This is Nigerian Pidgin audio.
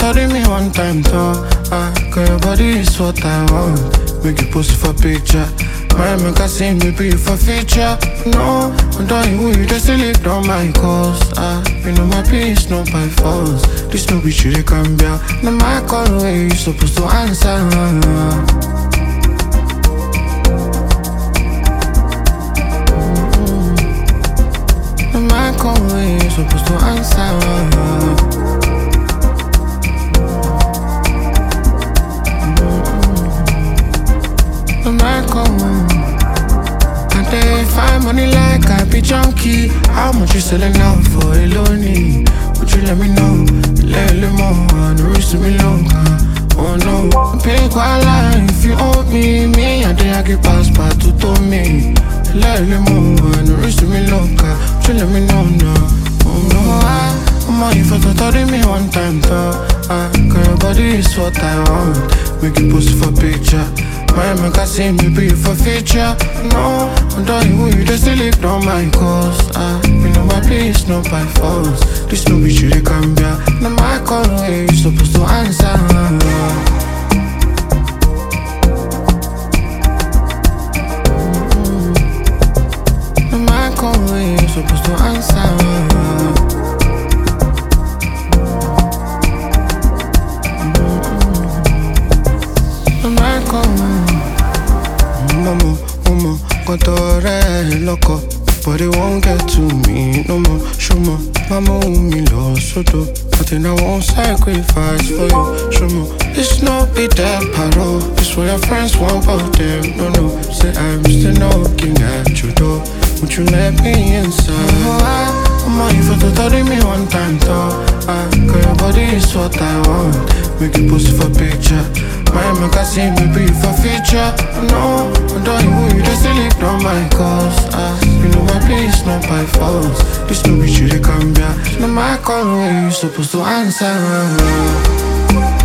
told me one time, though. Girl, your body is what I want. Make you post for picture. My make I see me be for feature. No, I'm done with you, just sleep on my cause. You know my peace, not by force. This no be you, they can be out. No, my call where you supposed to answer. No, my call where you supposed to answer. Find money like I be junkie. How much you selling out for a lonely? Would you let me know? Let me more, the rest of me longer. Oh no, pay quite line if you owe me. Me, I did I get past part to me. Let me more, the rest of me longer. Would you let me know now? Oh no, I'm on you for told me one time, though. Girl, your body is what I want. Make you post for picture. My make I see me be for feature. No, I'm done with you, just sleep on my cause. You know my peace, not by force. This no be you, they can be out. No, my call where you supposed to answer. No, my call where you supposed to answer. Momo, contore loco, but it won't get to me no more. Show more, mama me lost so do. But then I won't sacrifice for you. Show more, it's not be that paro. It's what your friends want for them. No, say I'm still knocking at your door. Would you let me inside? I'm on you for told me one time, though. Girl, your body is what I want. Make you post for picture. My make I see me be for feature. No, I'm done with you, just sleep on my cause. You know my peace, not by force. This no be you, they can be out. No, my call where you supposed to answer.